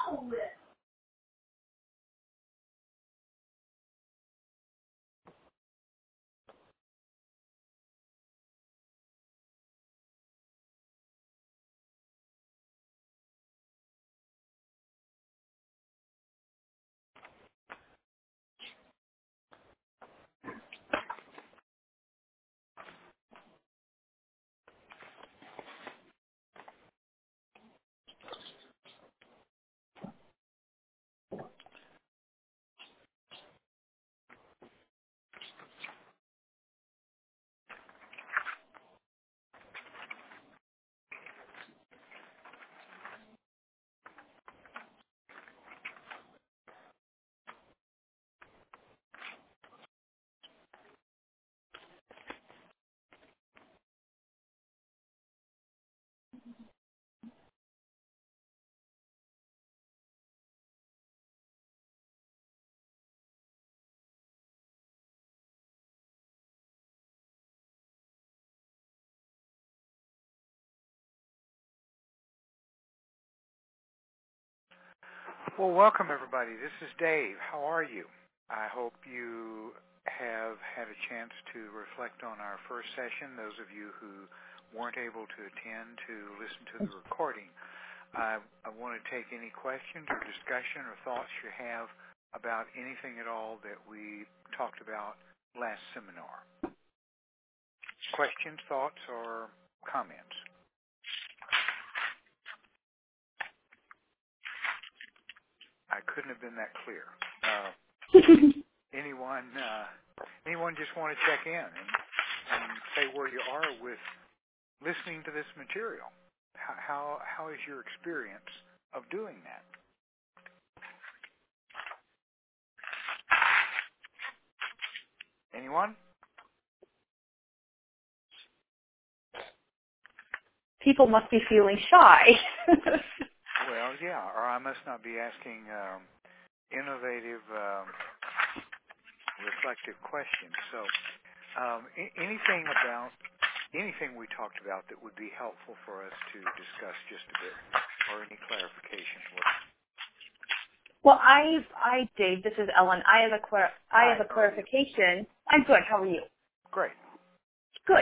Well, welcome everybody. This is Dave. How are you? I hope you have had a chance to reflect on our first session. Those of you who weren't able to attend to listen to the recording, I want to take any questions or discussion or thoughts you have about anything at all that we talked about last seminar. Questions, thoughts, or comments? I couldn't have been that clear. Anyone just want to check in and say where you are with listening to this material? How is your experience of doing that? Anyone? People must be feeling shy. Well, yeah, or I must not be asking innovative, reflective questions. So anything we talked about that would be helpful for us to discuss just a bit, or any clarifications? Well, Dave, this is Ellen. I have a clarification. I'm good. How are you? Great. Good.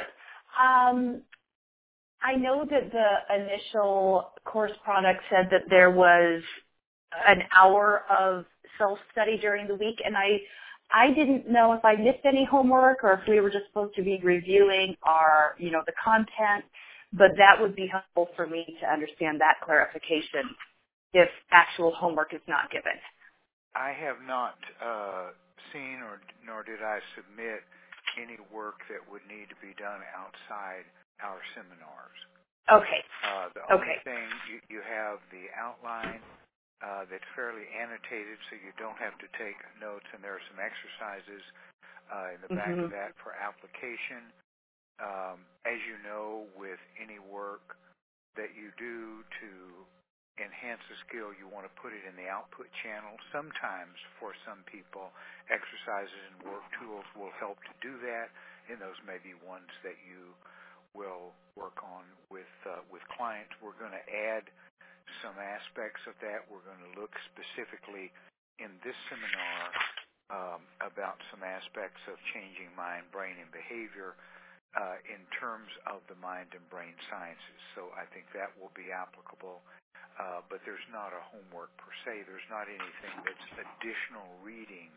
I know that the initial course product said that there was an hour of self-study during the week, and I didn't know if I missed any homework or if we were just supposed to be reviewing the content, but that would be helpful for me to understand that clarification if actual homework is not given. I have not seen nor did I submit any work that would need to be done outside our seminars. Okay. The only thing, you have the outline that's fairly annotated, so you don't have to take notes, and there are some exercises in the back of that for application. As you know, with any work that you do to enhance a skill, you want to put it in the output channel. Sometimes, for some people, exercises and work tools will help to do that, and those may be ones that you will work on with clients. We're going to add some aspects of that. We're going to look specifically in this seminar about some aspects of changing mind, brain, and behavior in terms of the mind and brain sciences. So I think that will be applicable, but there's not a homework per se. There's not anything that's additional reading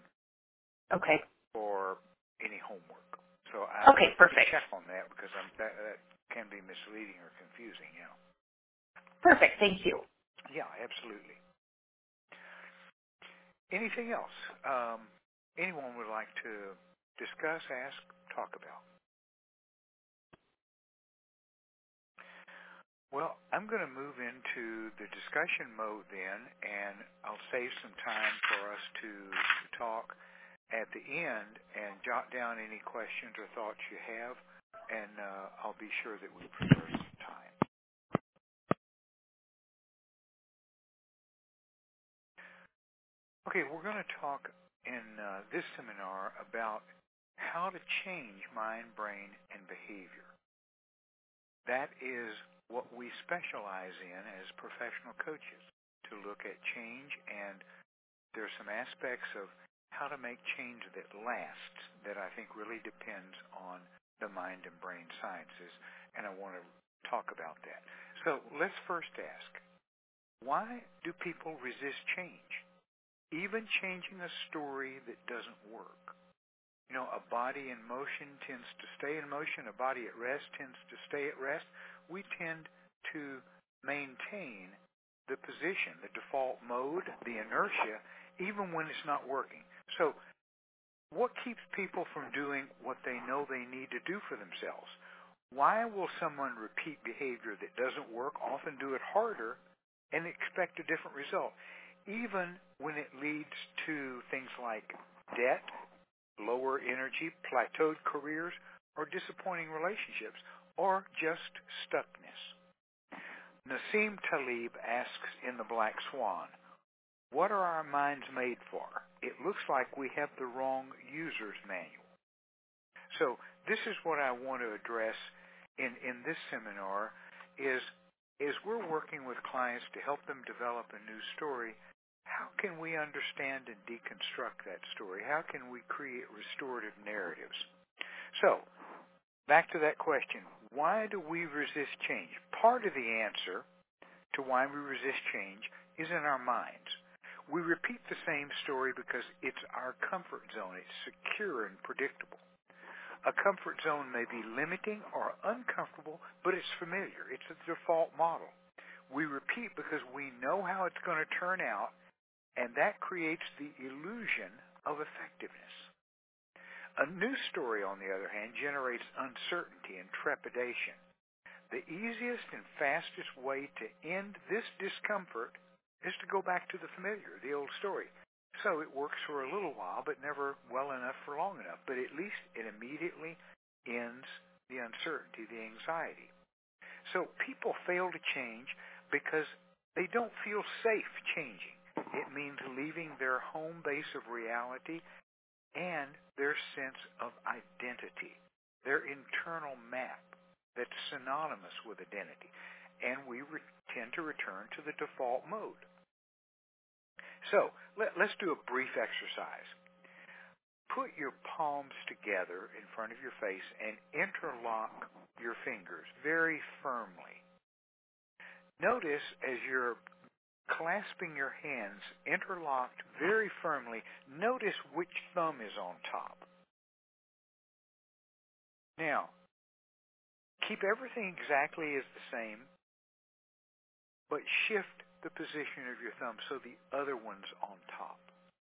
for any homework. So I perfect. Check on that because that can be misleading or confusing. Yeah. Perfect. Thank you. Yeah, absolutely. Anything else anyone would like to discuss, ask, talk about? Well, I'm going to move into the discussion mode then, and I'll save some time for us to talk at the end and jot down any questions or thoughts you have, and I'll be sure that we preserve some time. Okay, we're going to talk in this seminar about how to change mind, brain, and behavior. That is what we specialize in as professional coaches, to to look at change, and there's some aspects of how to make change that lasts that I think really depends on the mind and brain sciences, and I want to talk about that. So let's first ask, why do people resist change? Even changing a story that doesn't work. You know, a body in motion tends to stay in motion. A body at rest tends to stay at rest. We tend to maintain the position, the default mode, the inertia, even when it's not working. So what keeps people from doing what they know they need to do for themselves? Why will someone repeat behavior that doesn't work, often do it harder, and expect a different result, even when it leads to things like debt, lower energy, plateaued careers, or disappointing relationships, or just stuckness? Nassim Taleb asks in The Black Swan, what are our minds made for? It looks like we have the wrong user's manual. So this is what I want to address in this seminar is we're working with clients to help them develop a new story. How can we understand and deconstruct that story? How can we create restorative narratives? So, back to that question, why do we resist change? Part of the answer to why we resist change is in our minds. We repeat the same story because it's our comfort zone. It's secure and predictable. A comfort zone may be limiting or uncomfortable, but it's familiar. It's a default model. We repeat because we know how it's going to turn out, and that creates the illusion of effectiveness. A new story, on the other hand, generates uncertainty and trepidation. The easiest and fastest way to end this discomfort is to go back to the familiar, the old story. So it works for a little while, but never well enough for long enough. But at least it immediately ends the uncertainty, the anxiety. So people fail to change because they don't feel safe changing. It means leaving their home base of reality and their sense of identity, their internal map that's synonymous with identity. And we tend to return to the default mode. So let's do a brief exercise. Put your palms together in front of your face and interlock your fingers very firmly. Notice as you're clasping your hands interlocked very firmly, notice which thumb is on top. Now, keep everything exactly as the same, but shift the position of your thumb so the other one's on top.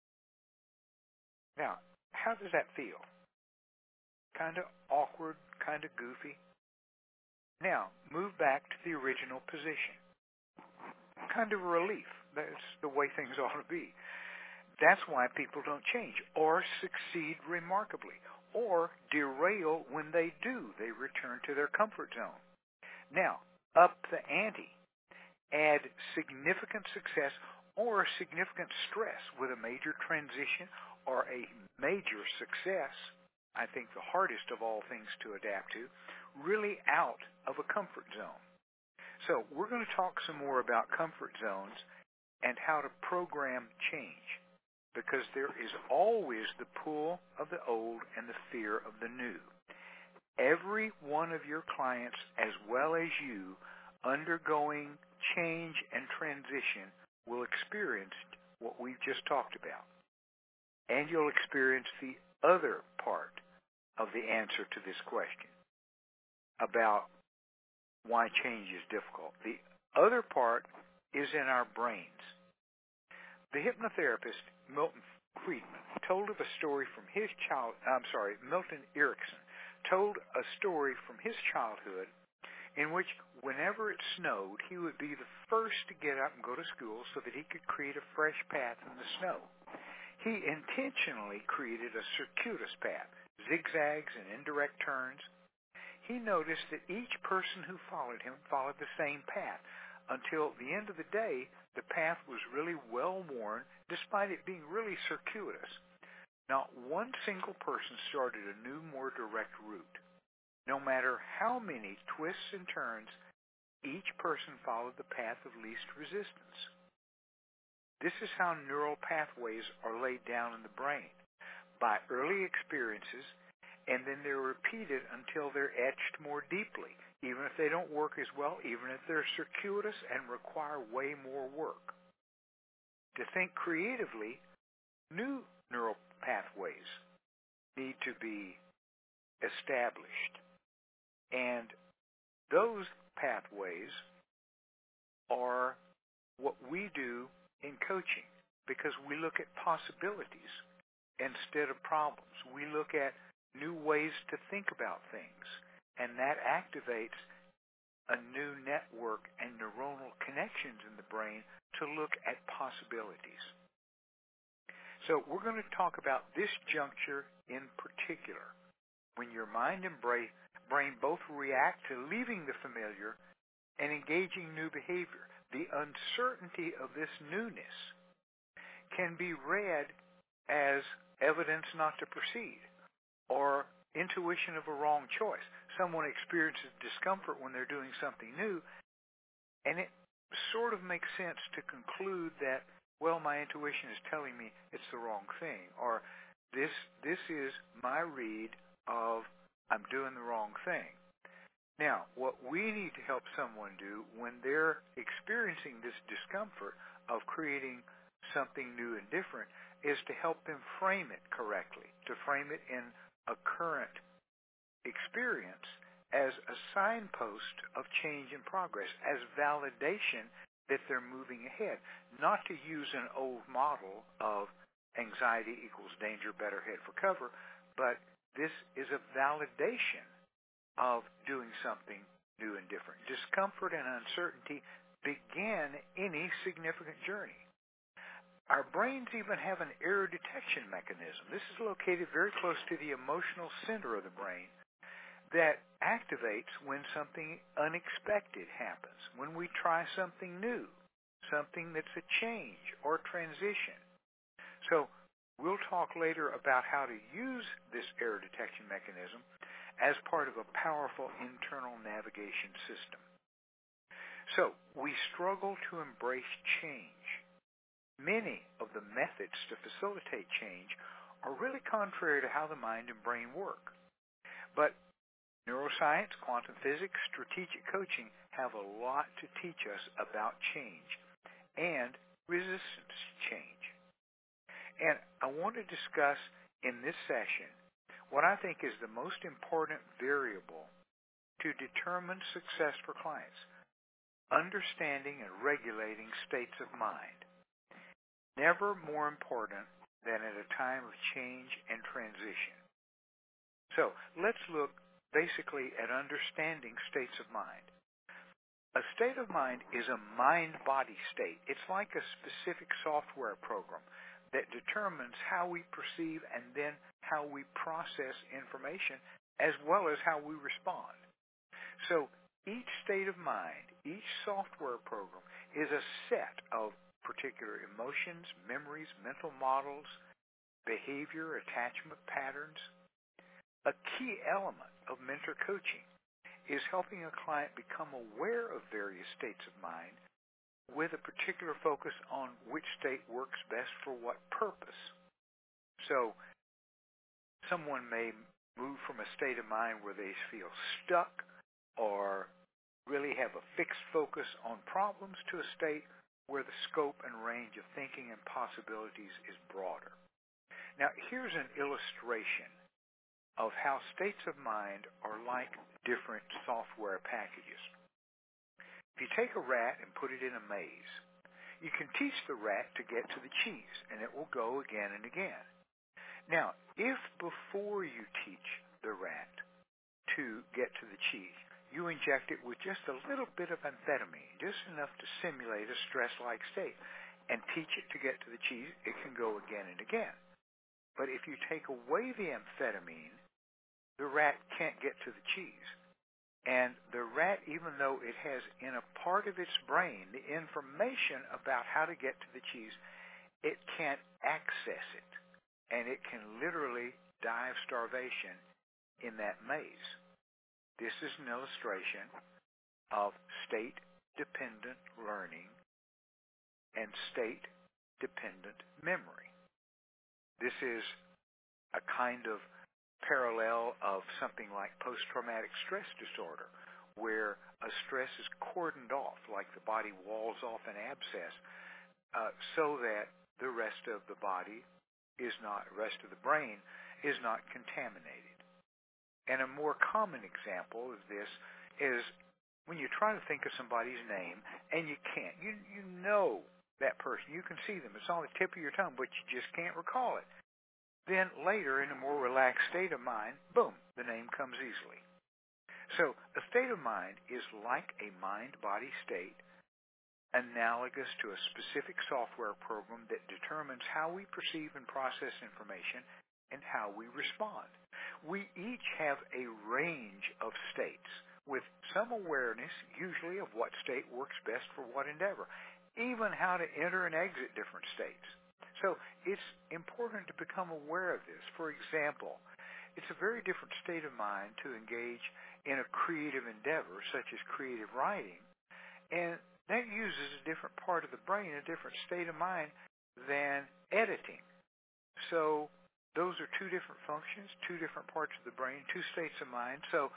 Now, how does that feel? Kind of awkward, kind of goofy. Now, move back to the original position. Kind of a relief. That's the way things ought to be. That's why people don't change or succeed remarkably or derail when they do. They return to their comfort zone. Now, up the ante. Add significant success or significant stress with a major transition or a major success, I think the hardest of all things to adapt to, really out of a comfort zone. So we're going to talk some more about comfort zones and how to program change, because there is always the pull of the old and the fear of the new. Every one of your clients, as well as you, undergoing change and transition will experience what we've just talked about. And you'll experience the other part of the answer to this question about why change is difficult. The other part is in our brains. The hypnotherapist Milton Friedman told of a story from his Milton Erickson told a story from his childhood in which whenever it snowed, he would be the first to get up and go to school so that he could create a fresh path in the snow. He intentionally created a circuitous path, zigzags and indirect turns. He noticed that each person who followed him followed the same path until at the end of the day, the path was really well-worn despite it being really circuitous. Not one single person started a new, more direct route. No matter how many twists and turns, each person followed the path of least resistance. This is how neural pathways are laid down in the brain by early experiences, and then they're repeated until they're etched more deeply, even if they don't work as well, even if they're circuitous and require way more work. To think creatively, new neural pathways need to be established. And those pathways are what we do in coaching, because we look at possibilities instead of problems. We look at new ways to think about things, and that activates a new network and neuronal connections in the brain to look at possibilities. So we're going to talk about this juncture in particular, when your mind and brain both react to leaving the familiar and engaging new behavior. The uncertainty of this newness can be read as evidence not to proceed or intuition of a wrong choice. Someone experiences discomfort when they're doing something new, and it sort of makes sense to conclude that, well, my intuition is telling me it's the wrong thing, or this is my read of I'm doing the wrong thing. Now, what we need to help someone do when they're experiencing this discomfort of creating something new and different is to help them frame it correctly, to frame it in a current experience as a signpost of change and progress, as validation that they're moving ahead, not to use an old model of anxiety equals danger, better head for cover, but this is a validation of doing something new and different. Discomfort and uncertainty begin any significant journey. Our brains even have an error detection mechanism. This is located very close to the emotional center of the brain that activates when something unexpected happens, when we try something new, something that's a change or transition. So we'll talk later about how to use this error detection mechanism as part of a powerful internal navigation system. So we struggle to embrace change. Many of the methods to facilitate change are really contrary to how the mind and brain work. But neuroscience, quantum physics, strategic coaching have a lot to teach us about change and resistance to change. And I want to discuss in this session what I think is the most important variable to determine success for clients: understanding and regulating states of mind. Never more important than at a time of change and transition. So let's look basically at understanding states of mind. A state of mind is a mind-body state. It's like a specific software program that determines how we perceive and then how we process information, as well as how we respond. So each state of mind, each software program is a set of particular emotions, memories, mental models, behavior, attachment patterns. A key element of mentor coaching is helping a client become aware of various states of mind with a particular focus on which state works best for what purpose. So someone may move from a state of mind where they feel stuck or really have a fixed focus on problems to a state where the scope and range of thinking and possibilities is broader. Now, here's an illustration of how states of mind are like different software packages. If you take a rat and put it in a maze, you can teach the rat to get to the cheese, and it will go again and again. Now, if before you teach the rat to get to the cheese, you inject it with just a little bit of amphetamine, just enough to simulate a stress-like state, and teach it to get to the cheese, it can go again and again. But if you take away the amphetamine, the rat can't get to the cheese. And the rat, even though it has in a part of its brain the information about how to get to the cheese, it can't access it. And it can literally die of starvation in that maze. This is an illustration of state-dependent learning and state dependent memory. This is a kind of parallel of something like post-traumatic stress disorder, where a stress is cordoned off, like the body walls off an abscess, so that the rest of the brain is not contaminated. And a more common example of this is when you try to think of somebody's name and you can't. You know that person. You can see them. It's on the tip of your tongue, but you just can't recall it. Then later, in a more relaxed state of mind, boom, the name comes easily. So a state of mind is like a mind-body state, analogous to a specific software program that determines how we perceive and process information and how we respond. We each have a range of states with some awareness, usually, of what state works best for what endeavor, even how to enter and exit different states. So it's important to become aware of this. For example, it's a very different state of mind to engage in a creative endeavor, such as creative writing, and that uses a different part of the brain, a different state of mind than editing. So those are two different functions, two different parts of the brain, two states of mind. So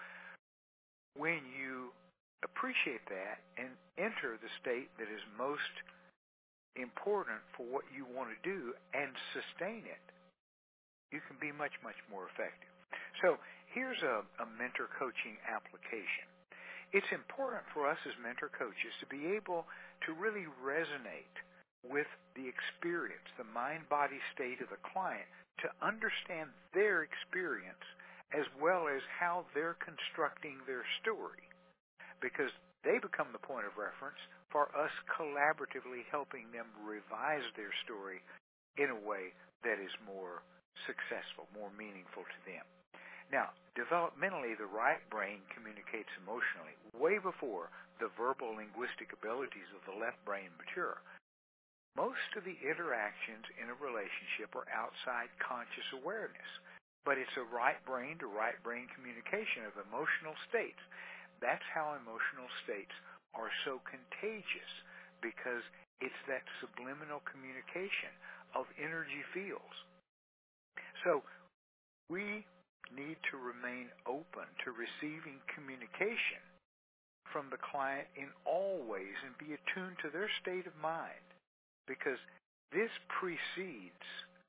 when you appreciate that and enter the state that is most important for what you want to do and sustain it, you can be much, much more effective. So here's a mentor coaching application. It's important for us as mentor coaches to be able to really resonate with the experience, the mind-body state of the client, to understand their experience as well as how they're constructing their story, because they become the point of reference for us collaboratively helping them revise their story in a way that is more successful, more meaningful to them. Now, developmentally, the right brain communicates emotionally way before the verbal linguistic abilities of the left brain mature. Most of the interactions in a relationship are outside conscious awareness, but it's a right brain to right brain communication of emotional states. That's how emotional states are so contagious, because it's that subliminal communication of energy fields. So we need to remain open to receiving communication from the client in all ways and be attuned to their state of mind, because this precedes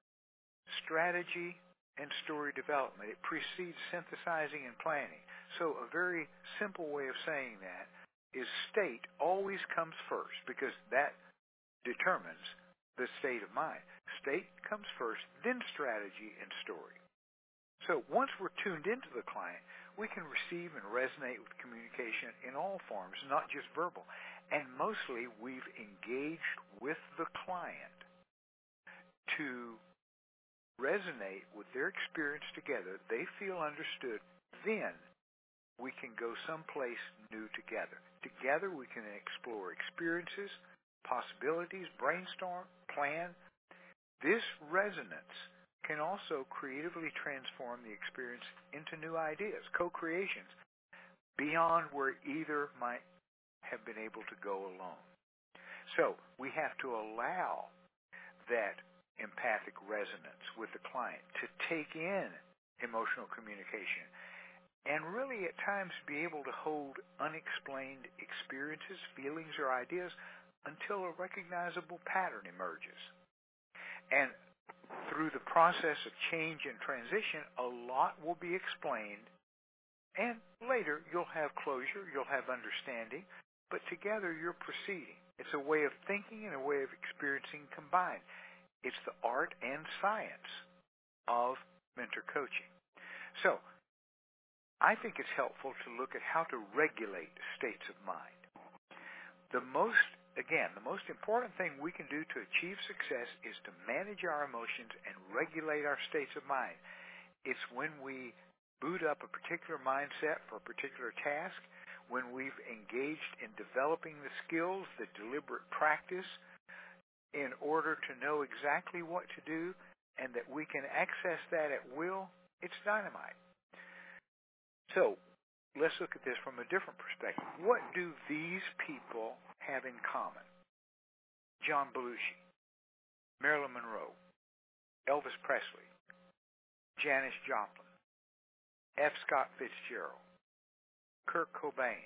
strategy and story development. It precedes synthesizing and planning. So a very simple way of saying that is state always comes first, because that determines the state of mind. State comes first, then strategy and story. So once we're tuned into the client, we can receive and resonate with communication in all forms, not just verbal. And mostly we've engaged with the client to resonate with their experience together. They feel understood. Then we can go someplace new together. Together we can explore experiences, possibilities, brainstorm, plan. This resonance can also creatively transform the experience into new ideas, co-creations, beyond where either might have been able to go alone. So we have to allow that empathic resonance with the client to take in emotional communication and really at times be able to hold unexplained experiences, feelings, or ideas until a recognizable pattern emerges. And through the process of change and transition, a lot will be explained, and later you'll have closure, you'll have understanding, but together you're proceeding. It's a way of thinking and a way of experiencing combined. It's the art and science of mentor coaching. So, I think it's helpful to look at how to regulate states of mind. The most important thing we can do to achieve success is to manage our emotions and regulate our states of mind. It's when we boot up a particular mindset for a particular task, when we've engaged in developing the skills, the deliberate practice, in order to know exactly what to do, and that we can access that at will. It's dynamite. So let's look at this from a different perspective. What do these people have in common? John Belushi, Marilyn Monroe, Elvis Presley, Janis Joplin, F. Scott Fitzgerald, Kurt Cobain.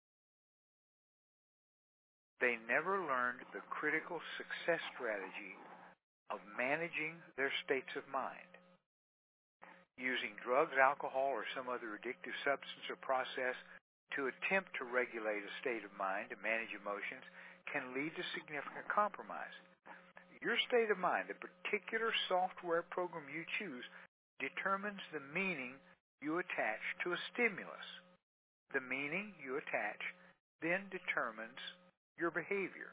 They never learned the critical success strategy of managing their states of mind. Using drugs, alcohol, or some other addictive substance or process to attempt to regulate a state of mind and manage emotions can lead to significant compromise. Your state of mind, the particular software program you choose, determines the meaning you attach to a stimulus. The meaning you attach then determines your behavior.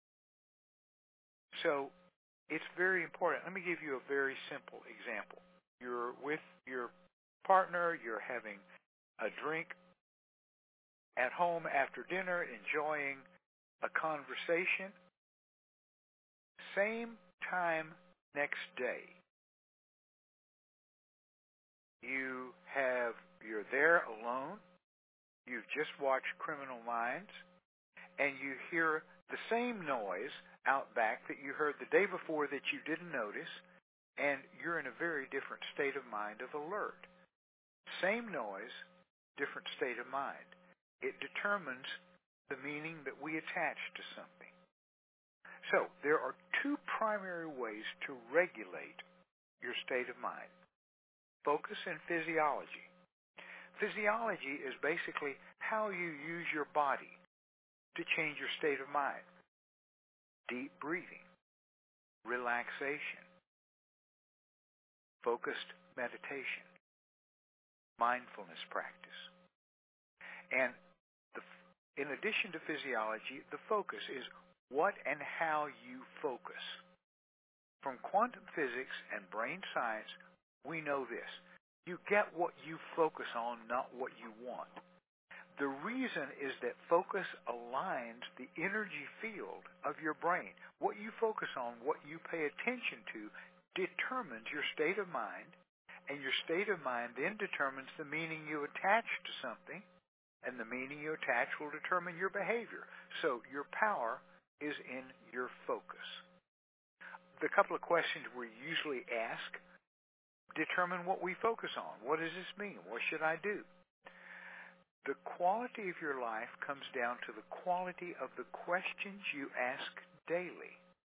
So it's very important. Let me give you a very simple example. You're with your partner, you're having a drink at home after dinner, enjoying a conversation. Same time next day, you're there alone, you've just watched Criminal Minds, and you hear the same noise out back that you heard the day before that you didn't notice, and you're in a very different state of mind of alert. Same noise, different state of mind. It determines the meaning that we attach to something. So there are two primary ways to regulate your state of mind: focus and physiology. Physiology is basically how you use your body to change your state of mind. Deep breathing, relaxation, focused meditation, mindfulness practice. And in addition to physiology, the focus is what and how you focus. From quantum physics and brain science, we know this. You get what you focus on, not what you want. The reason is that focus aligns the energy field of your brain. What you focus on, what you pay attention to, determines your state of mind, and your state of mind then determines the meaning you attach to something, and the meaning you attach will determine your behavior. So your power is in your focus. The couple of questions we usually ask determine what we focus on. What does this mean? What should I do? The quality of your life comes down to the quality of the questions you ask daily.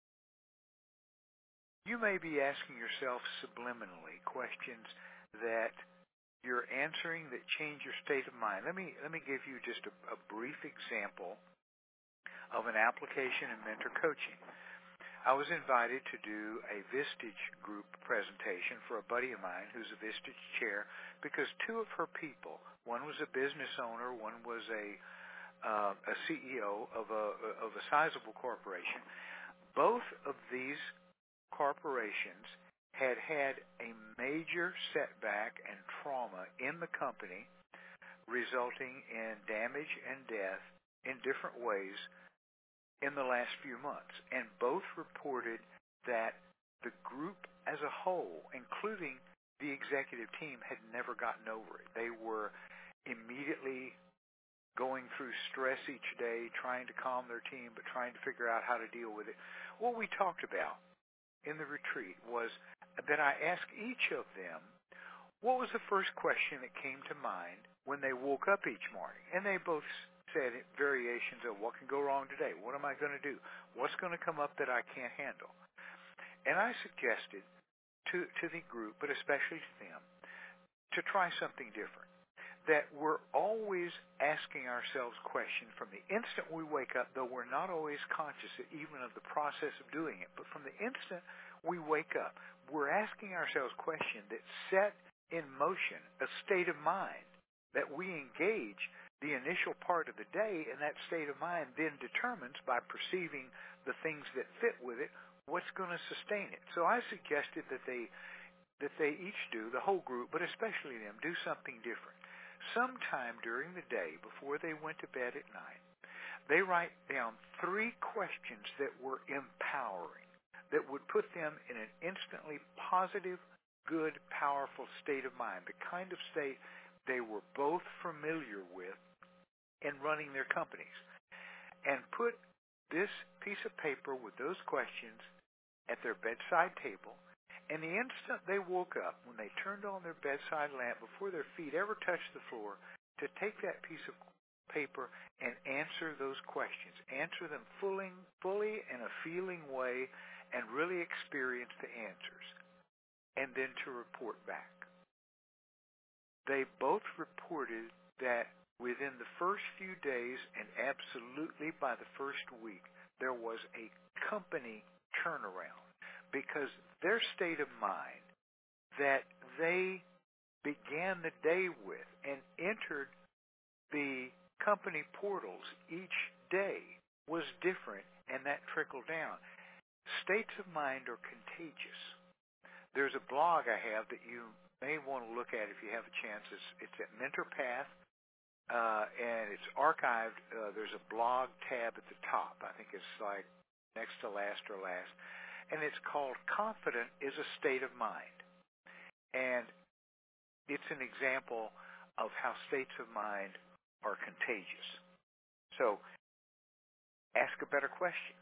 You may be asking yourself subliminally questions that you're answering that change your state of mind. Let me give you just a brief example of an application in mentor coaching. I was invited to do a Vistage group presentation for a buddy of mine who's a Vistage chair, because two of her people, one was a business owner, one was a CEO of a sizable corporation. Both of these corporations had a major setback and trauma in the company, resulting in damage and death in different ways in the last few months. And both reported that the group as a whole, including the executive team, had never gotten over it. They were immediately going through stress each day, trying to calm their team, but trying to figure out how to deal with it. What we talked about in the retreat was that I asked each of them, what was the first question that came to mind when they woke up each morning? And they both said variations of what can go wrong today. What am I going to do? What's going to come up that I can't handle? And I suggested to the group, but especially to them, to try something different. That we're always asking ourselves questions from the instant we wake up, though we're not always conscious even of the process of doing it. But from the instant we wake up, we're asking ourselves questions that set in motion a state of mind that we engage the initial part of the day, and that state of mind then determines, by perceiving the things that fit with it, what's going to sustain it. So I suggested that they each do, the whole group, but especially them, do something different. Sometime during the day, before they went to bed at night, they write down 3 questions that were empowering, that would put them in an instantly positive, good, powerful state of mind, the kind of state they were both familiar with in running their companies. And put this piece of paper with those questions at their bedside table, and the instant they woke up, when they turned on their bedside lamp before their feet ever touched the floor, to take that piece of paper and answer those questions, answer them fully in a feeling way, and really experience the answers, and then to report back. They both reported that within the first few days and absolutely by the first week, there was a company turnaround because their state of mind that they began the day with and entered the company portals each day was different, and that trickled down. States of mind are contagious. There's a blog I have that you may want to look at if you have a chance. It's at MentorPath, and it's archived. There's a blog tab at the top. I think it's like next to last or last. And it's called Confident is a State of Mind. And it's an example of how states of mind are contagious. So ask a better question.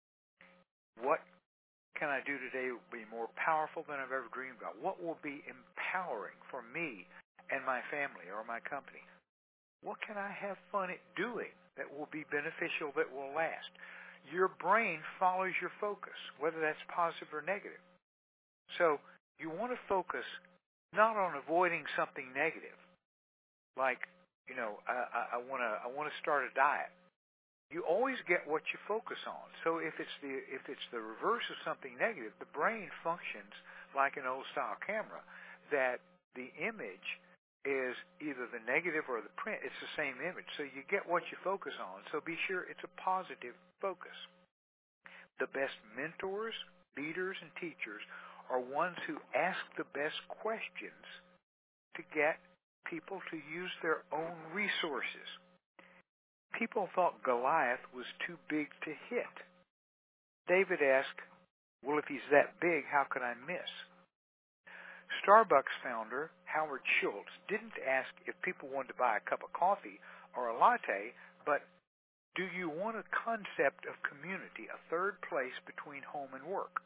What can I do today will be more powerful than I've ever dreamed about? What will be empowering for me and my family or my company? What can I have fun at doing that will be beneficial, that will last? Your brain follows your focus, whether that's positive or negative. So you want to focus not on avoiding something negative, like, I want to start a diet. You always get what you focus on. So if it's the reverse of something negative, the brain functions like an old-style camera, that the image is either the negative or the print. It's the same image. So you get what you focus on. So be sure it's a positive focus. The best mentors, leaders, and teachers are ones who ask the best questions to get people to use their own resources. People thought Goliath was too big to hit. David asked, well, if he's that big, how could I miss? Starbucks founder Howard Schultz didn't ask if people wanted to buy a cup of coffee or a latte, but do you want a concept of community, a third place between home and work?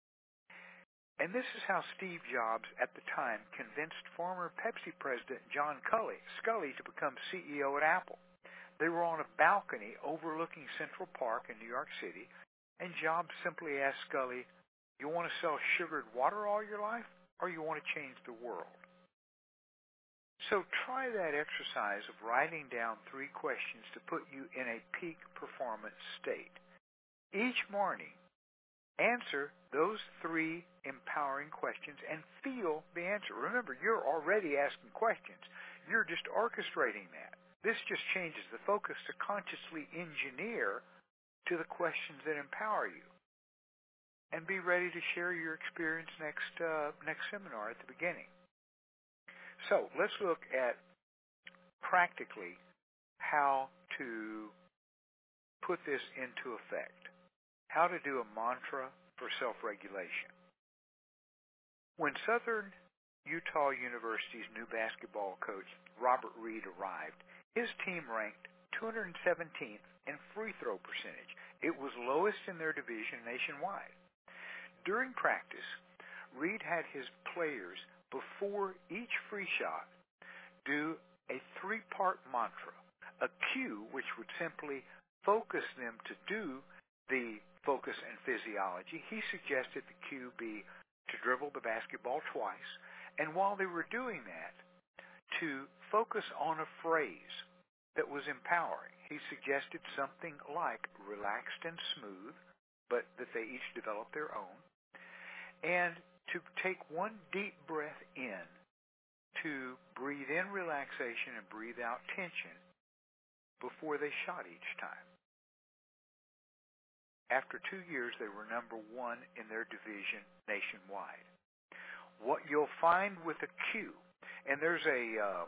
And this is how Steve Jobs at the time convinced former Pepsi president John Sculley to become CEO at Apple. They were on a balcony overlooking Central Park in New York City, and Jobs simply asked Sculley, you want to sell sugared water all your life, or you want to change the world? So try that exercise of writing down 3 questions to put you in a peak performance state. Each morning, answer those 3 empowering questions and feel the answer. Remember, you're already asking questions. You're just orchestrating that. This just changes the focus to consciously engineer to the questions that empower you. And be ready to share your experience next seminar at the beginning. So let's look at practically how to put this into effect. How to do a mantra for self-regulation. When Southern Utah University's new basketball coach, Robert Reed, arrived, his team ranked 217th in free throw percentage. It was lowest in their division nationwide. During practice, Reed had his players, before each free shot, do a 3-part mantra, a cue which would simply focus them to do the focus and physiology. He suggested the cue be to dribble the basketball twice, and while they were doing that, to focus on a phrase that was empowering. He suggested something like relaxed and smooth, but that they each develop their own, and to take one deep breath in, to breathe in relaxation and breathe out tension before they shot each time. After 2 years, they were number 1 in their division nationwide. What you'll find with a cue, and there's a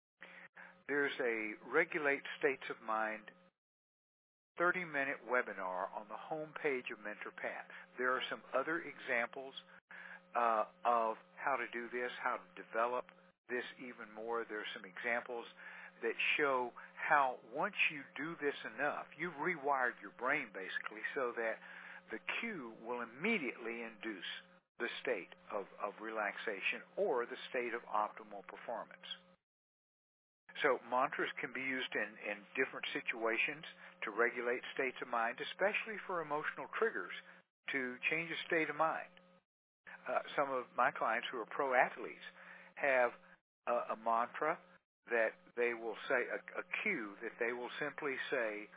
Regulate States of Mind 30-minute webinar on the homepage of MentorPath. There are some other examples of how to do this, how to develop this even more. There are some examples that show how once you do this enough, you've rewired your brain basically so that the cue will immediately induce the state of relaxation or the state of optimal performance. So mantras can be used in different situations to regulate states of mind, especially for emotional triggers to change a state of mind. Some of my clients who are pro athletes have a mantra that they will say, a cue that they will simply say,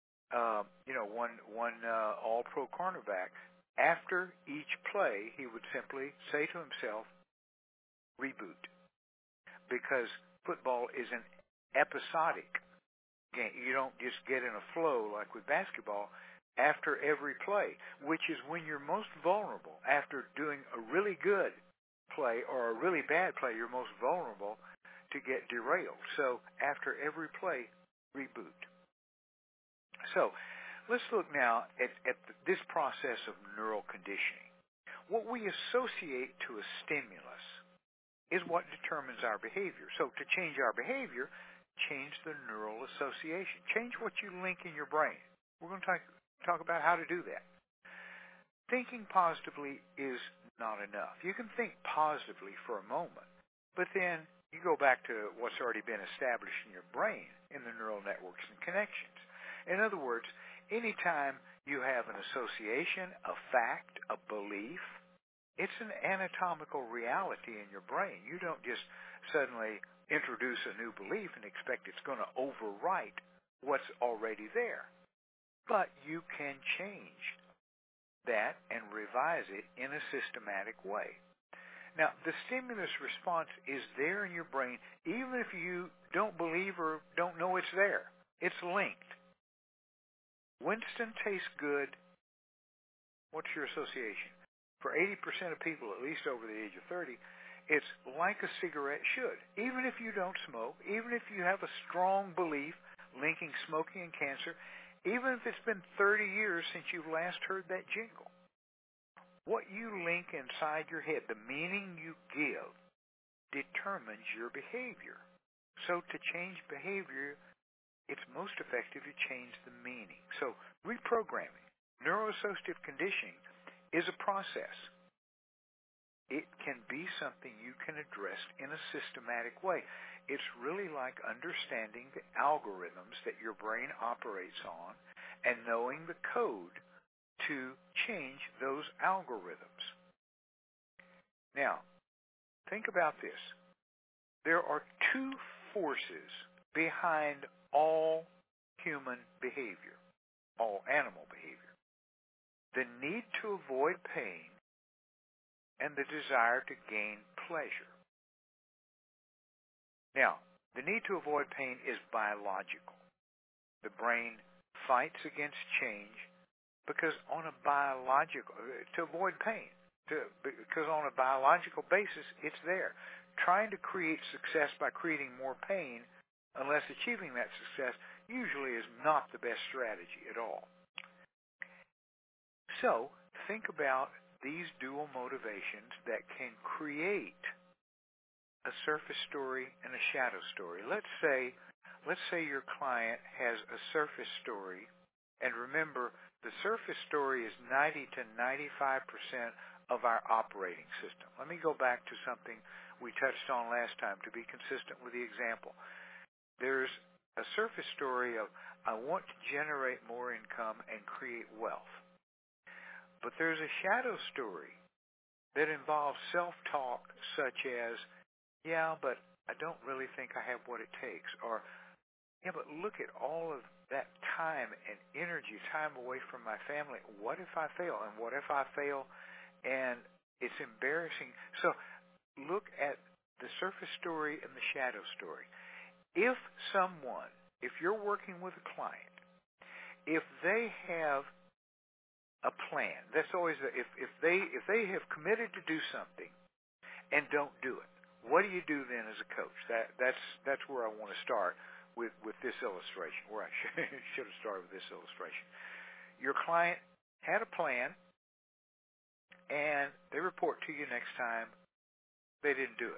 one all-pro cornerback, after each play, he would simply say to himself, reboot. Because football is an episodic game. You don't just get in a flow like with basketball after every play, which is when you're most vulnerable. After doing a really good play or a really bad play, you're most vulnerable to get derailed. So after every play, reboot. So let's look now at this process of neural conditioning. What we associate to a stimulus is what determines our behavior. So to change our behavior, change the neural association. Change what you link in your brain. We're going to talk about how to do that. Thinking positively is not enough. You can think positively for a moment, but then you go back to what's already been established in your brain in the neural networks and connections. In other words, anytime you have an association, a fact, a belief, it's an anatomical reality in your brain. You don't just suddenly introduce a new belief and expect it's going to overwrite what's already there. But you can change that and revise it in a systematic way. Now, the stimulus response is there in your brain, even if you don't believe or don't know it's there. It's linked. Winston tastes good. What's your association? For 80% of people, at least over the age of 30, it's like a cigarette should. Even if you don't smoke, even if you have a strong belief linking smoking and cancer, even if it's been 30 years since you last heard that jingle, what you link inside your head, the meaning you give, determines your behavior. So to change behavior, it's most effective to change the meaning. So reprogramming, neuroassociative conditioning, is a process. It can be something you can address in a systematic way. It's really like understanding the algorithms that your brain operates on and knowing the code to change those algorithms. Now, think about this. There are two forces behind all human behavior, all animal behavior. The need to avoid pain and the desire to gain pleasure. Now, the need to avoid pain is biological. The brain fights against change because on a biological, to avoid pain, because on a biological basis, it's there. Trying to create success by creating more pain, unless achieving that success, usually is not the best strategy at all. So, think about these dual motivations that can create a surface story and a shadow story. Let's say your client has a surface story, and remember, the surface story is 90 to 95% of our operating system. Let me go back to something we touched on last time to be consistent with the example. There's a surface story of, I want to generate more income and create wealth. But there's a shadow story that involves self-talk such as, yeah, but I don't really think I have what it takes. Or, yeah, but look at all of that time and energy, time away from my family. What if I fail? And what if I fail and it's embarrassing? So look at the surface story and the shadow story. If you're working with a client, if they have a plan, that's always if they have committed to do something and don't do it, what do you do then as a coach? That's where I want to start with this illustration, where I should have started with this illustration. Your client had a plan, and they report to you next time they didn't do it.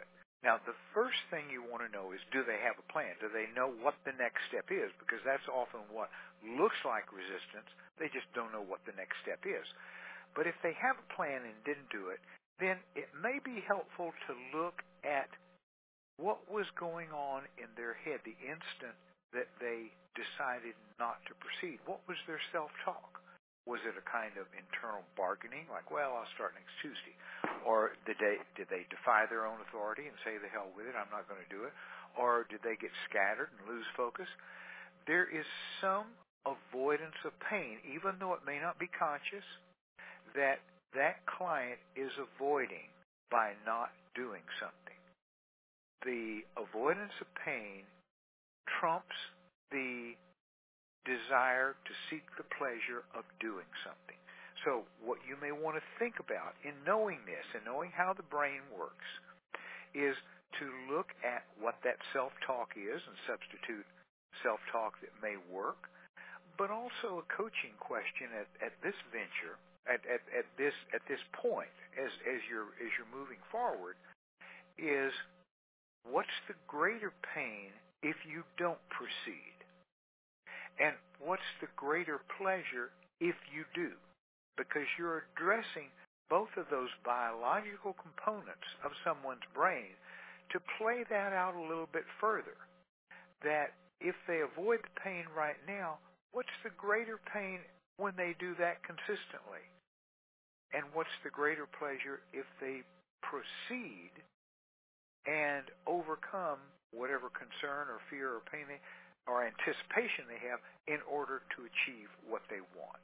Now, the first thing you want to know is, do they have a plan? Do they know what the next step is? Because that's often what looks like resistance. They just don't know what the next step is. But if they have a plan and didn't do it, then it may be helpful to look at what was going on in their head the instant that they decided not to proceed. What was their self-talk? Was it a kind of internal bargaining, like, well, I'll start next Tuesday? Or did they defy their own authority and say, the hell with it, I'm not going to do it? Or did they get scattered and lose focus? There is some avoidance of pain, even though it may not be conscious, that client is avoiding by not doing something. The avoidance of pain trumps the desire to seek the pleasure of doing something. So what you may want to think about in knowing this and knowing how the brain works is to look at what that self-talk is and substitute self-talk that may work, but also a coaching question at this venture, at this point as you're moving forward, is what's the greater pain if you don't proceed? And what's the greater pleasure if you do? Because you're addressing both of those biological components of someone's brain to play that out a little bit further. That if they avoid the pain right now, what's the greater pain when they do that consistently? And what's the greater pleasure if they proceed and overcome whatever concern or fear or pain or anticipation they have in order to achieve what they want?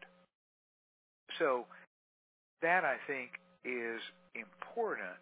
So that, I think, is important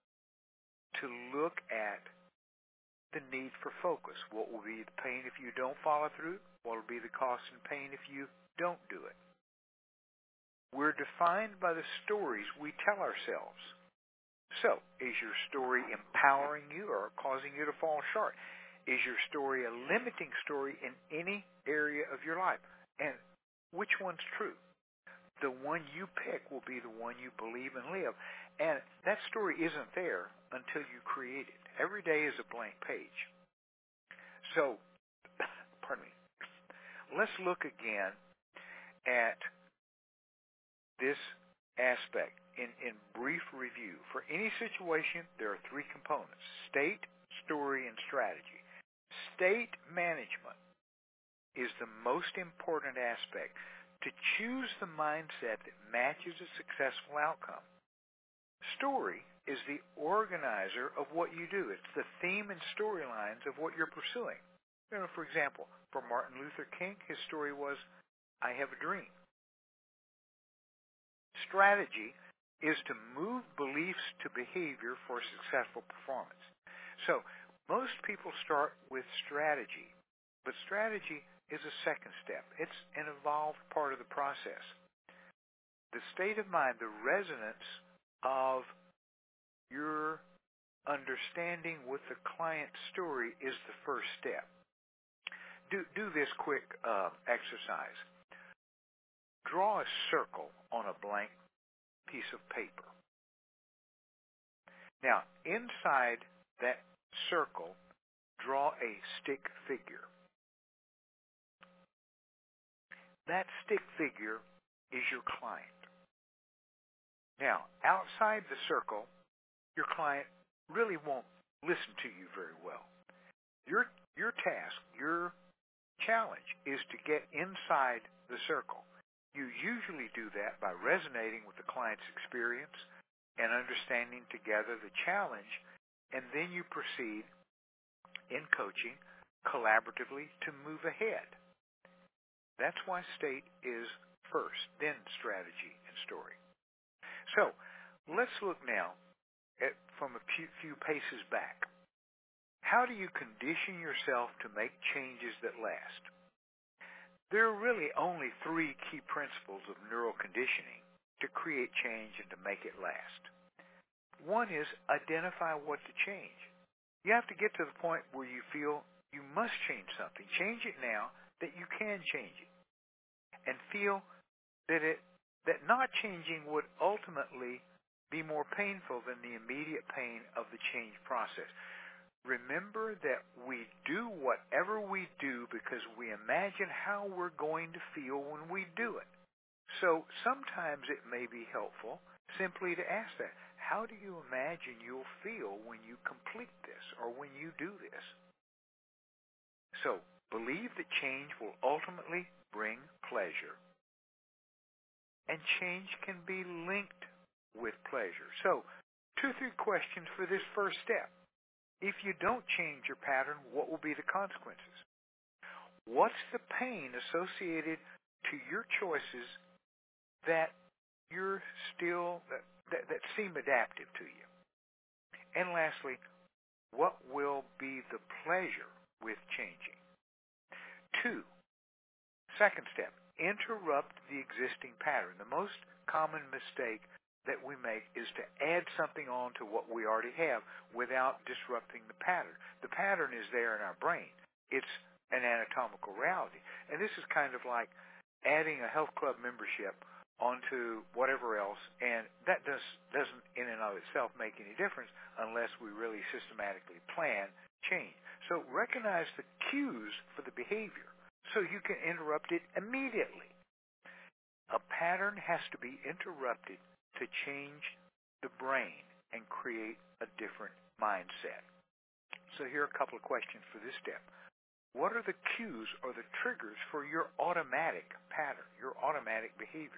to look at the need for focus. What will be the pain if you don't follow through? What will be the cost and pain if you don't do it? We're defined by the stories we tell ourselves. So, is your story empowering you or causing you to fall short? Is your story a limiting story in any area of your life? And which one's true? The one you pick will be the one you believe and live. And that story isn't there until you create it. Every day is a blank page. So, pardon me, let's look again at this aspect in brief review. For any situation, there are three components: state, story, and strategy. State management is the most important aspect, to choose the mindset that matches a successful outcome. Story is the organizer of what you do. It's the theme and storylines of what you're pursuing. For example, for Martin Luther King, his story was, I have a dream. Strategy is to move beliefs to behavior for successful performance. So, most people start with strategy, but strategy is a second step. It's an evolved part of the process. The state of mind, the resonance of your understanding with the client's story is the first step. Do this quick exercise. Draw a circle on a blank piece of paper. Now, inside that circle, draw a stick figure. That stick figure is your client. Now, outside the circle, your client really won't listen to you very well. Your task, your challenge is to get inside the circle. You usually do that by resonating with the client's experience and understanding together the challenge, and then you proceed in coaching collaboratively to move ahead. That's why state is first, then strategy and story. So let's look now at from a few paces back. How do you condition yourself to make changes that last? There are really only three key principles of neural conditioning to create change and to make it last. One is identify what to change. You have to get to the point where you feel you must change something. Change it now that you can change it. And feel that not changing would ultimately be more painful than the immediate pain of the change process. Remember that we do whatever we do because we imagine how we're going to feel when we do it. So sometimes it may be helpful simply to ask that. How do you imagine you'll feel when you complete this or when you do this? So believe that change will ultimately bring pleasure. And change can be linked with pleasure. So 2-3 questions for this first step. If you don't change your pattern, what will be the consequences? What's the pain associated to your choices that you're still that seem adaptive to you? And lastly, what will be the pleasure with changing? 2, second step, interrupt the existing pattern. The most common mistake that we make is to add something on to what we already have without disrupting the pattern. The pattern is there in our brain. It's an anatomical reality. And this is kind of like adding a health club membership onto whatever else, and that doesn't in and of itself make any difference unless we really systematically plan change. So recognize the cues for the behavior so you can interrupt it immediately. A pattern has to be interrupted to change the brain and create a different mindset. So here are a couple of questions for this step. What are the cues or the triggers for your automatic pattern, your automatic behavior?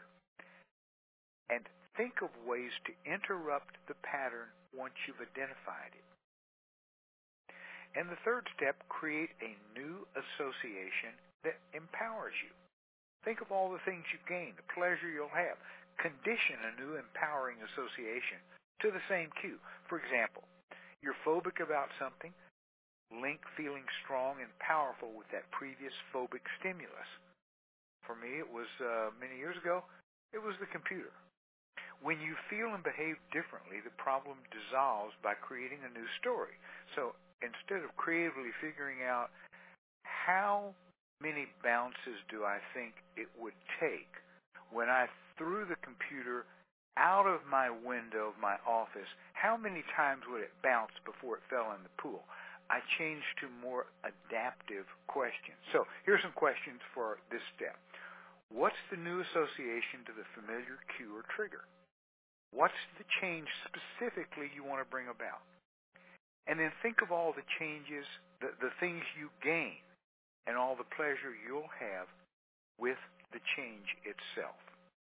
And think of ways to interrupt the pattern once you've identified it. And the third step, create a new association that empowers you. Think of all the things you gain, the pleasure you'll have. Condition a new empowering association to the same cue. For example, you're phobic about something, link feeling strong and powerful with that previous phobic stimulus. For me, it was many years ago, it was the computer. When you feel and behave differently, the problem dissolves by creating a new story. So instead of creatively figuring out how many bounces do I think it would take when I threw the computer out of my window of my office, how many times would it bounce before it fell in the pool? I changed to more adaptive questions. So here's some questions for this step. What's the new association to the familiar cue or trigger? What's the change specifically you want to bring about? And then think of all the changes, the things you gain, and all the pleasure you'll have with the change itself.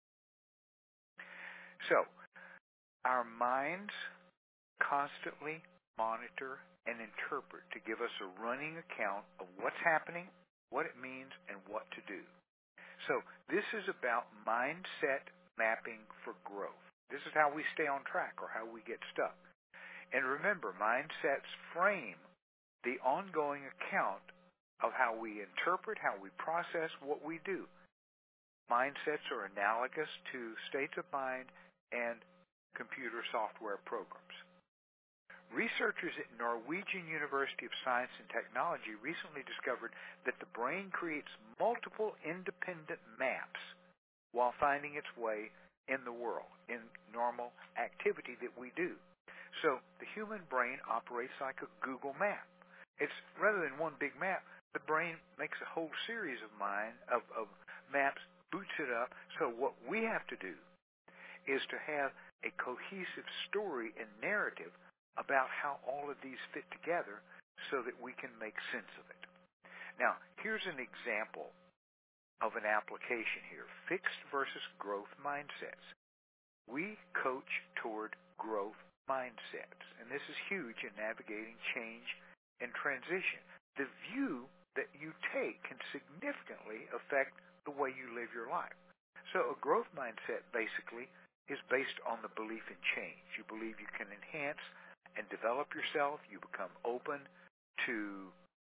So, our minds constantly monitor and interpret to give us a running account of what's happening, what it means, and what to do. So, this is about mindset mapping for growth. This is how we stay on track or how we get stuck. And remember, mindsets frame the ongoing account of how we interpret, how we process what we do. Mindsets are analogous to states of mind and computer software programs. Researchers at Norwegian University of Science and Technology recently discovered that the brain creates multiple independent maps while finding its way in the world, in normal activity that we do. So the human brain operates like a Google map. It's rather than one big map, the brain makes a whole series of maps, boots it up. So what we have to do is to have a cohesive story and narrative about how all of these fit together so that we can make sense of it. Now, here's an example of an application here, fixed versus growth mindsets. We coach toward growth mindsets, and this is huge in navigating change and transition. The view that you take can significantly affect the way you live your life. So a growth mindset basically is based on the belief in change. You believe you can enhance and develop yourself. You become open to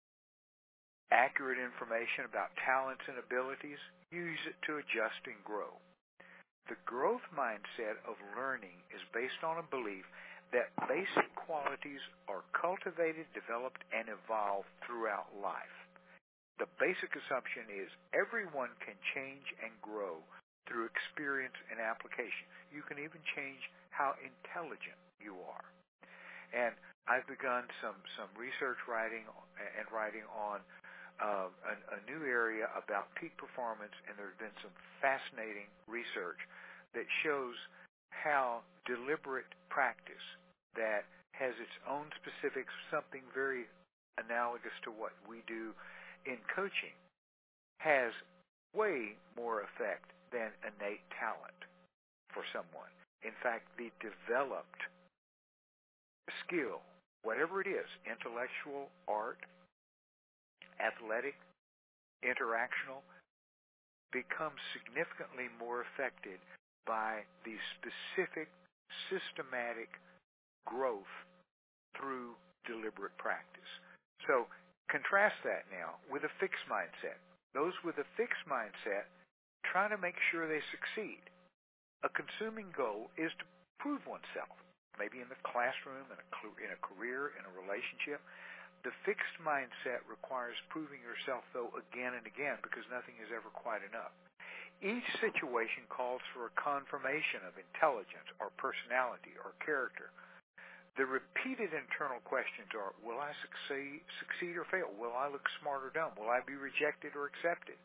accurate information about talents and abilities. Use it to adjust and grow. The growth mindset of learning is based on a belief that basic qualities are cultivated, developed, and evolved throughout life. The basic assumption is everyone can change and grow through experience and application. You can even change how intelligent you are. And I've begun some research writing on a new area about peak performance, and there's been some fascinating research that shows how deliberate practice that has its own specifics, something very analogous to what we do in coaching, has way more effect than innate talent for someone. In fact, the developed skill, whatever it is, intellectual, art, athletic, interactional, becomes significantly more affected by the specific, systematic growth through deliberate practice. So contrast that now with a fixed mindset. Those with a fixed mindset try to make sure they succeed. A consuming goal is to prove oneself, maybe in the classroom, in a career, in a relationship. The fixed mindset requires proving yourself, though, again and again, because nothing is ever quite enough. Each situation calls for a confirmation of intelligence or personality or character. The repeated internal questions are, will I succeed or fail? Will I look smart or dumb? Will I be rejected or accepted?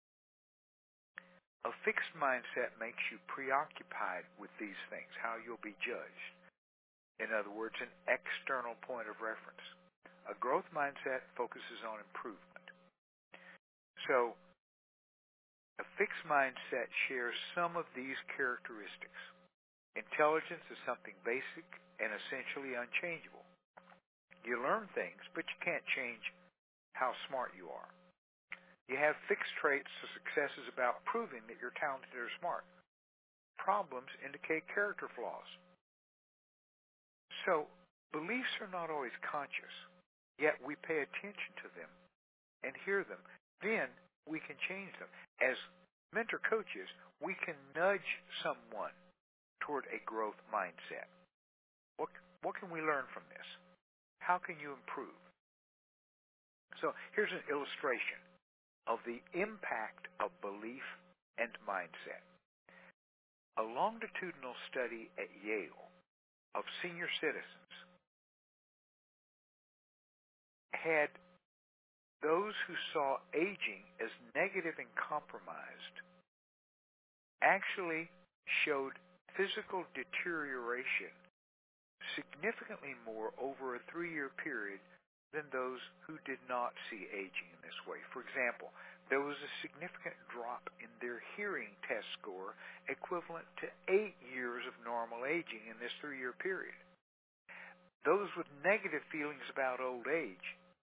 A fixed mindset makes you preoccupied with these things, how you'll be judged. In other words, an external point of reference. A growth mindset focuses on improvement. So, a fixed mindset shares some of these characteristics. Intelligence is something basic and essentially unchangeable. You learn things, but you can't change how smart you are. You have fixed traits, so success is about proving that you're talented or smart. Problems indicate character flaws. So, beliefs are not always conscious, yet we pay attention to them and hear them. Then we can change them. As mentor coaches, we can nudge someone toward a growth mindset. What can we learn from this? How can you improve? So here's an illustration of the impact of belief and mindset. A longitudinal study at Yale of senior citizens had those who saw aging as negative and compromised actually showed physical deterioration significantly more over a 3-year period than those who did not see aging in this way. For example, there was a significant drop in their hearing test score equivalent to 8 years of normal aging in this 3-year period. Those with negative feelings about old age,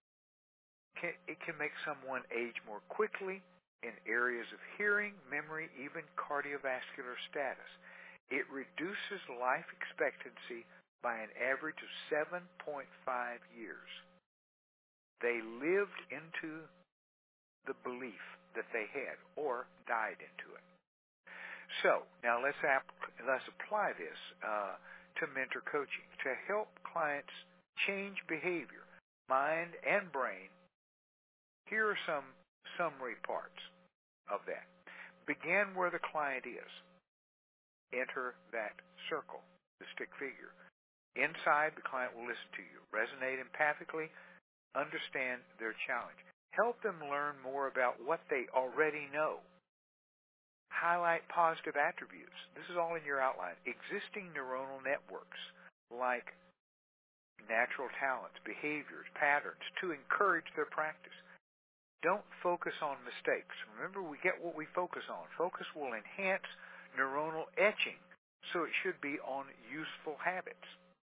it can make someone age more quickly in areas of hearing, memory, even cardiovascular status. It reduces life expectancy by an average of 7.5 years. They lived into the belief that they had or died into it. So now let's apply this to mentor coaching to help clients change behavior, mind and brain. Here are some summary parts of that. Begin where the client is. Enter that circle, the stick figure. Inside, the client will listen to you. Resonate empathically. Understand their challenge. Help them learn more about what they already know. Highlight positive attributes. This is all in your outline. Existing neuronal networks like natural talents, behaviors, patterns to encourage their practice. Don't focus on mistakes. Remember, we get what we focus on. Focus will enhance neuronal etching, so it should be on useful habits.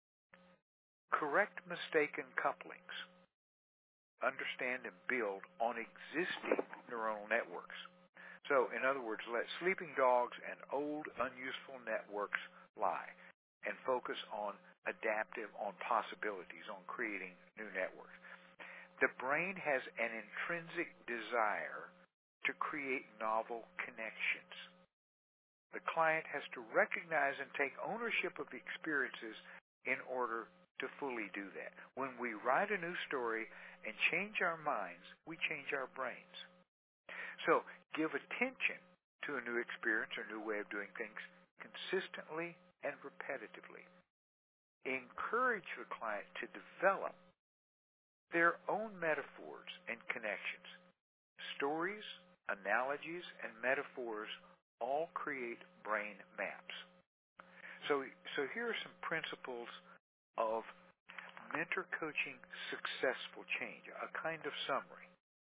Correct mistaken couplings. Understand and build on existing neuronal networks. So, in other words, let sleeping dogs and old, unuseful networks lie and focus on adaptive, on possibilities, on creating new networks. The brain has an intrinsic desire to create novel connections. The client has to recognize and take ownership of the experiences in order to fully do that. When we write a new story and change our minds, we change our brains. So give attention to a new experience or new way of doing things consistently and repetitively. encourage the client to develop their own metaphors and connections. Stories, analogies, and metaphors all create brain maps. So here are some principles of mentor coaching successful change, a kind of summary.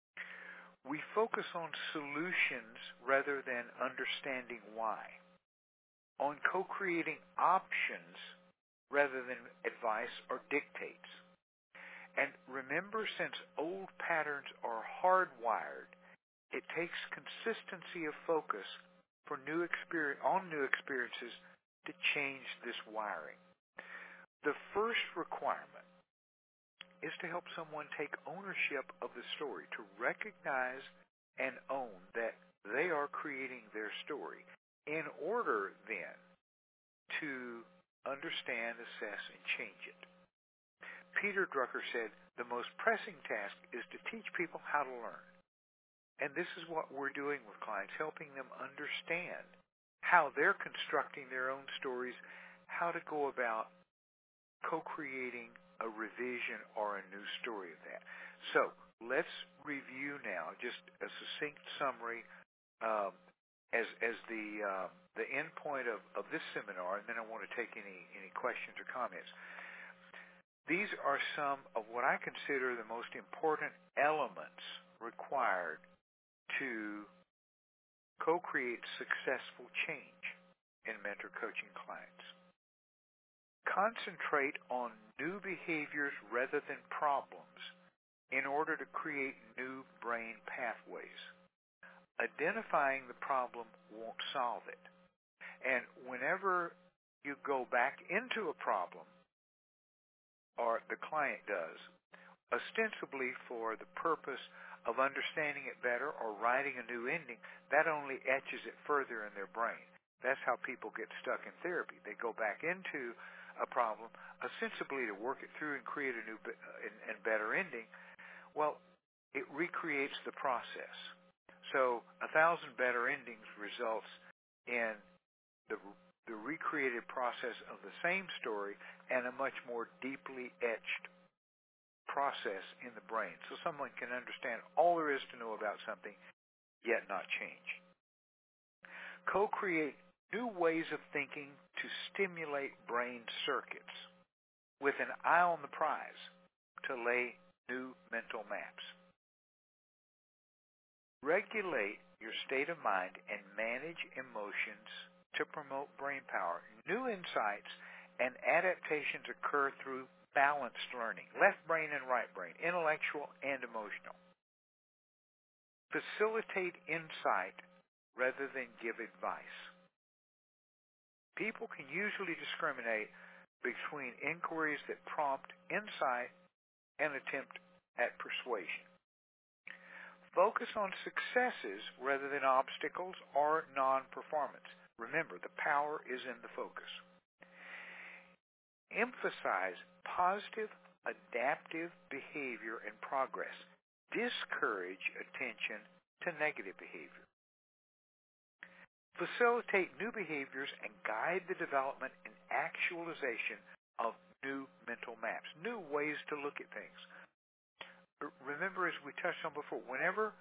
We focus on solutions rather than understanding why, on co-creating options rather than advice or dictates. And remember, since old patterns are hardwired, it takes consistency of focus for new experiences to change this wiring. The first requirement is to help someone take ownership of the story, to recognize and own that they are creating their story in order then to understand, assess, and change it. Peter Drucker said, the most pressing task is to teach people how to learn. And this is what we're doing with clients, helping them understand how they're constructing their own stories, how to go about co-creating a revision or a new story of that. So let's review now just a succinct summary as the end point of this seminar, and then I want to take any questions or comments. These are some of what I consider the most important elements required to co-create successful change in mentor coaching clients. Concentrate on new behaviors rather than problems in order to create new brain pathways. Identifying the problem won't solve it. And whenever you go back into a problem, or the client does, ostensibly for the purpose of understanding it better or writing a new ending, that only etches it further in their brain. That's how people get stuck in therapy. They go back into a problem ostensibly to work it through and create a new and better ending. Well, it recreates the process. So 1,000 better endings results in the recreated process of the same story and a much more deeply etched process in the brain. So someone can understand all there is to know about something, yet not change. Co-create new ways of thinking to stimulate brain circuits with an eye on the prize to lay new mental maps. Regulate your state of mind and manage emotions to promote brain power. New insights and adaptations occur through balanced learning, left brain and right brain, intellectual and emotional. Facilitate insight rather than give advice. People can usually discriminate between inquiries that prompt insight and attempt at persuasion. Focus on successes rather than obstacles or non-performance. Remember, the power is in the focus. Emphasize positive, adaptive behavior and progress. Discourage attention to negative behavior. Facilitate new behaviors and guide the development and actualization of new mental maps, new ways to look at things. Remember, as we touched on before, whenever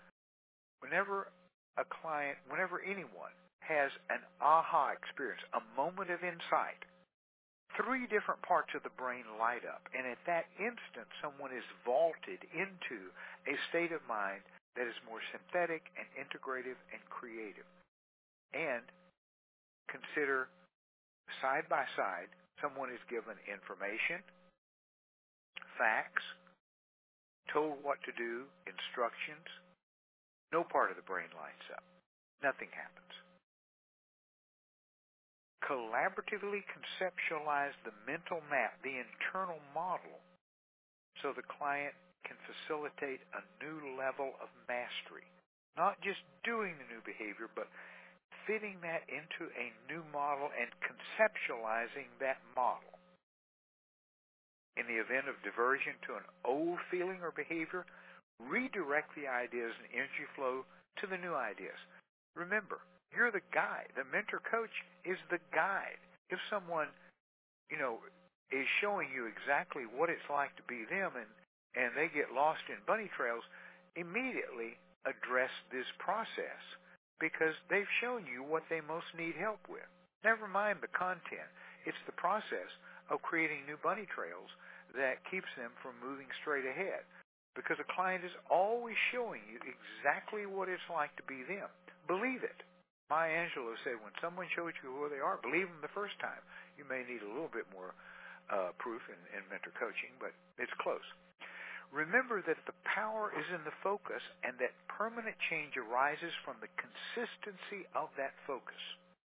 a client, whenever anyone has an aha experience, a moment of insight, 3 different parts of the brain light up. And at that instant, someone is vaulted into a state of mind that is more synthetic and integrative and creative. And consider side by side, someone is given information, facts, told what to do, instructions. No part of the brain lights up. Nothing happens. Collaboratively conceptualize the mental map, the internal model, so the client can facilitate a new level of mastery. Not just doing the new behavior, but fitting that into a new model and conceptualizing that model. In the event of diversion to an old feeling or behavior, redirect the ideas and energy flow to the new ideas. Remember, you're the guide. The mentor coach is the guide. If someone, is showing you exactly what it's like to be them, and they get lost in bunny trails, immediately address this process because they've shown you what they most need help with. Never mind the content. It's the process of creating new bunny trails that keeps them from moving straight ahead because a client is always showing you exactly what it's like to be them. Believe it. Maya Angelou said, when someone shows you who they are, believe them the first time. You may need a little bit more proof in mentor coaching, but it's close. Remember that the power is in the focus and that permanent change arises from the consistency of that focus.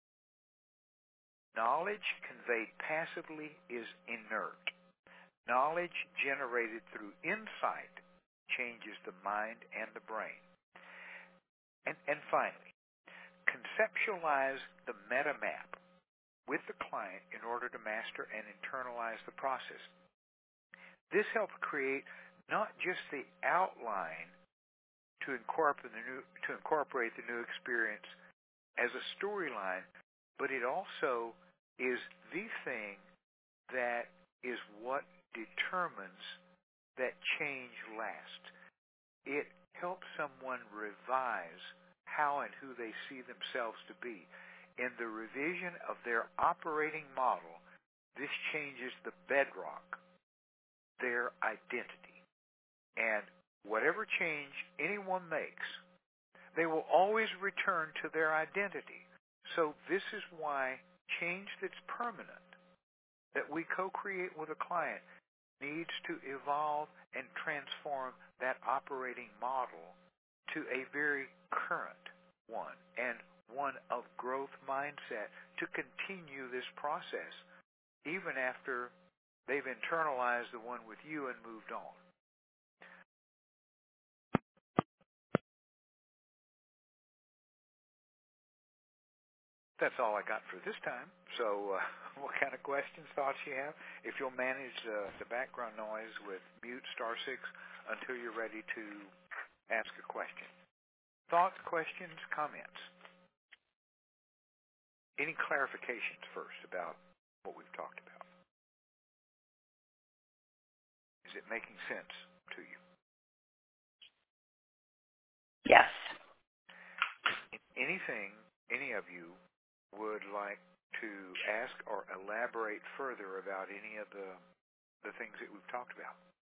Knowledge conveyed passively is inert. Knowledge generated through insight changes the mind and the brain. And finally, conceptualize the meta map with the client in order to master and internalize the process. This helps create not just the outline to incorporate the new experience as a storyline, but it also is the thing that is what determines that change lasts. It helps someone revise how and who they see themselves to be. In the revision of their operating model, this changes the bedrock, their identity. And whatever change anyone makes, they will always return to their identity. So this is why change that's permanent, that we co-create with a client, needs to evolve and transform that operating model to a very current one and one of growth mindset to continue this process even after they've internalized the one with you and moved on. That's all I got for this time. So what kind of questions, thoughts you have? If you'll manage the background noise with mute *6 until you're ready to ask a question. Thoughts, questions, comments? Any clarifications first about what we've talked about? Is it making sense to you? Yes. Anything any of you would like to ask or elaborate further about any of the things that we've talked about?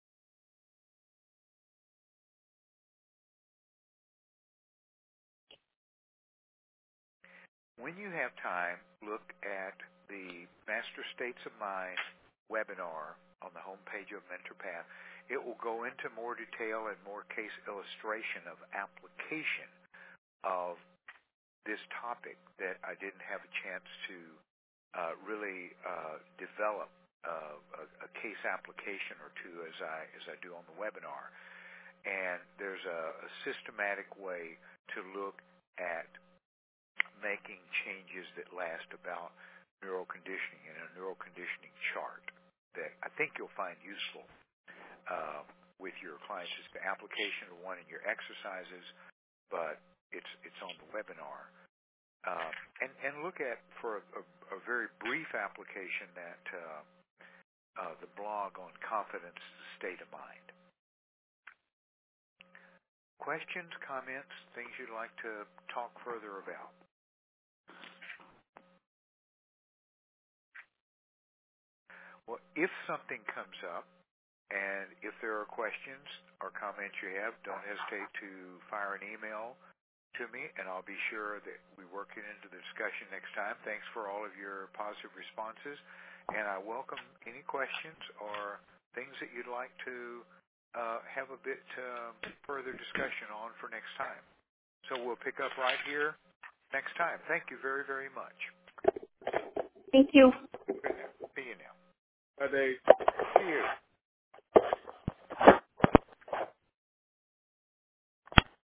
When you have time, look at the Master States of Mind webinar on the homepage of MentorPath. It will go into more detail and more case illustration of application of this topic that I didn't have a chance to really develop a case application or two as I do on the webinar. And there's a systematic way to look at making changes that last about neuroconditioning in a neuroconditioning chart that I think you'll find useful with your clients. It's the application of one in your exercises, but it's on the webinar. And look at, for a very brief application, that the blog on confidence is a state of mind. Questions, comments, things you'd like to talk further about? Well, if something comes up, and if there are questions or comments you have, don't hesitate to fire an email to me, and I'll be sure that we work it into the discussion next time. Thanks for all of your positive responses, and I welcome any questions or things that you'd like to have a bit further discussion on for next time. So we'll pick up right here next time. Thank you very, very much. Thank you. Good now. See you now. Bye, Dave. See you.